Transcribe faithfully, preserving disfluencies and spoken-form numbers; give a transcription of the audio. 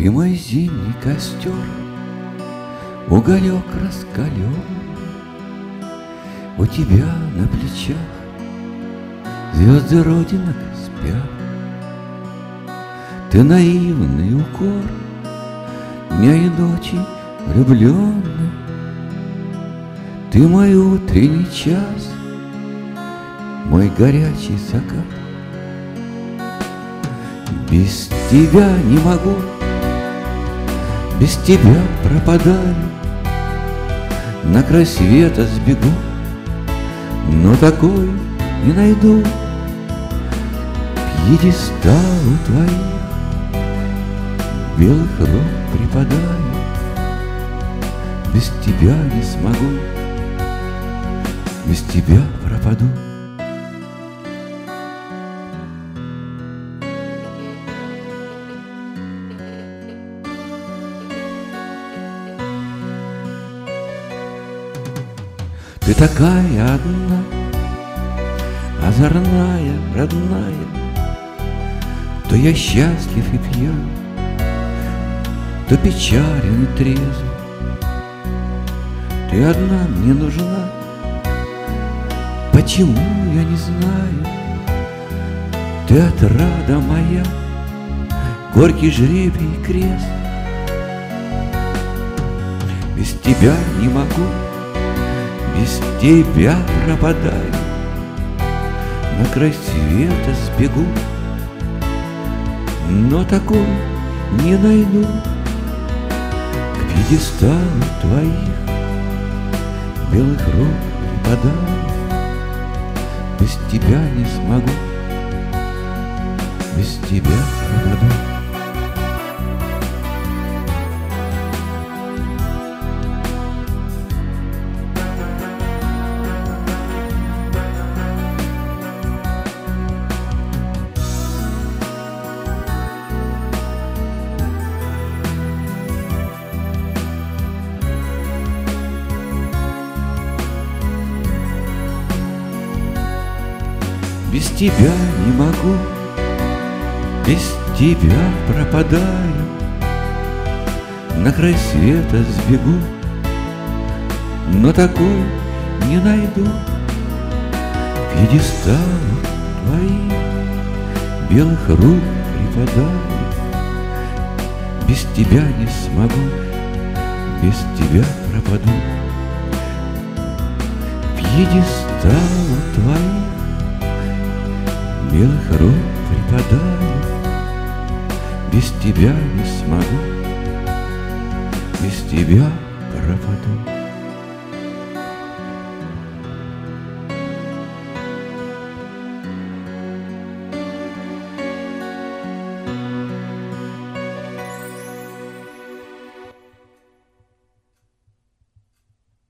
Ты мой зимний костер, уголек раскален, у тебя на плечах звезды родинок спят. Ты наивный укор дня и ночи влюбленный, ты мой утренний час, мой горячий закат. Без тебя не могу, без тебя пропадаю, на край света сбегу, но такой не найду. Пьедесталу твоих белых рук припадаю, без тебя не смогу, без тебя пропаду. Ты такая одна, озорная, родная, то я счастлив и пьян, то печален и трезв. Ты одна мне нужна, почему я не знаю. Ты отрада моя, горький жребий и крест. Без тебя не могу, без тебя пропадаю, на край света сбегу, но такой не найду. К пьедесталу твоих белых рук припадаю, без тебя не смогу, без тебя пропаду. Без тебя не могу, без тебя пропадаю, на край света сбегу, но такой не найду. К пьедесталу твоих белых рук припадаю, без тебя не смогу, без тебя пропаду. К пьедесталу твоих белых рук припадаю, без тебя не смогу, без тебя пропаду.